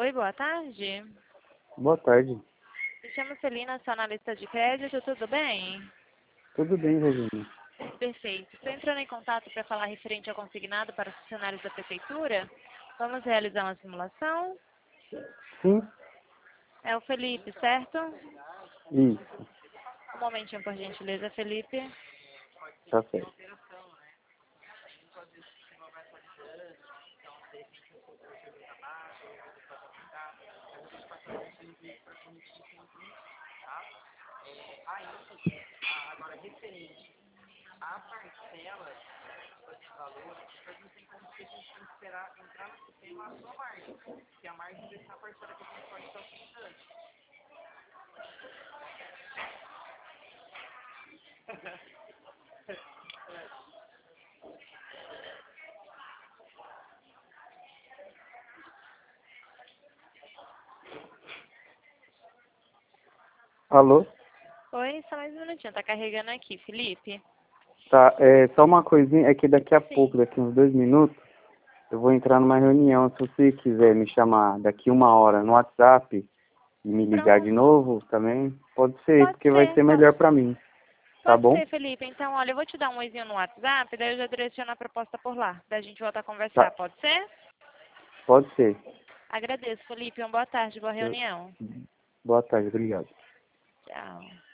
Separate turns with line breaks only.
Oi, boa tarde.
Boa tarde.
Me chamo Celina, sou analista de crédito, tudo bem?
Tudo bem, Regina?
Perfeito. Estou entrando em contato para falar referente ao consignado para os funcionários da prefeitura. Vamos realizar uma simulação?
Sim,
É o Felipe, certo?
isso,
Um momentinho, por gentileza, Felipe.
tá certo. Alô?
Oi, só mais um minutinho, tá carregando aqui, Felipe.
Tá, só uma coisinha, é que daqui a pouco,
Sim.
daqui uns 2 minutos, eu vou entrar numa reunião. Se você quiser me chamar daqui 1 hora no WhatsApp e me ligar de
Pronto.
novo também, pode ser,
Pode
porque vai
ser,
ser melhor pra mim, tá
pode
bom?
ser, Felipe. Então, olha, eu vou te dar um oizinho no WhatsApp, daí eu já direciono a proposta por lá. Daí a gente volta a conversar,
Tá,
pode ser?
pode ser.
Agradeço, Felipe. Uma boa tarde, boa
Eu-
reunião.
Boa tarde, obrigado.
Tchau.